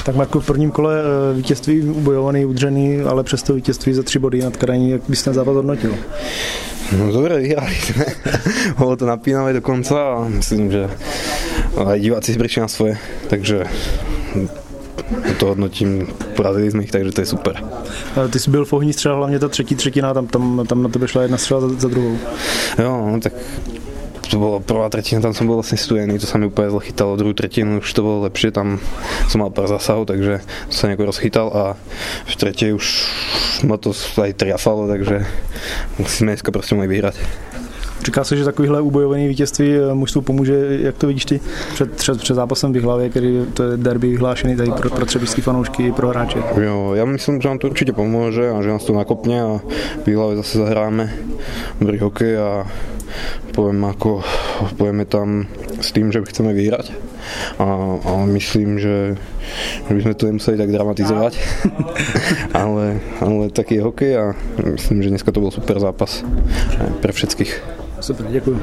Tak Marku, v prvním kole vítězství ubojovaný, udřený, ale přesto vítězství za 3 body nad Krajní, jak bys ten zápas hodnotil? No dobre, vyhrali sme. Bolo to napínavé dokonca a myslím, že aj diváci si prišli na svoje, takže to hodnotím, porazili jsme ich, takže to je super. Ty jsi byl v ohni střela, hlavně ta třetí třetina, tam na tebe šla jedna střela za druhou. Jo, no tak to bola prvá tretina, tam som bol vlastne studený, to sa mi úplne zle chytalo, druhú tretinu už to bolo lepšie, tam som mal pár zásahov, takže sa nejako rozchytal a v tretej už ma to aj triafalo, takže musíme dneska prostě mali vyhrať. Říká se, že takovýhle ubojovaný vítězství mužstvu pomůže, jak to vidíš ty, před zápasem v Jihlavě, který to je derby vyhlášený tady pro třebíčský fanoušky, pro hráče. Jo, já myslím, že nám to určitě pomůže a že nás to nakopne a v Jihlavě zase zahráme dobrý hokej a pojeme tam s tým, že chceme vyhrať a myslím, že by sme to nemuseli tak dramatizovať, ale taký je hokej a myslím, že dneska to bol super zápas pre všetkých. Super, děkuji.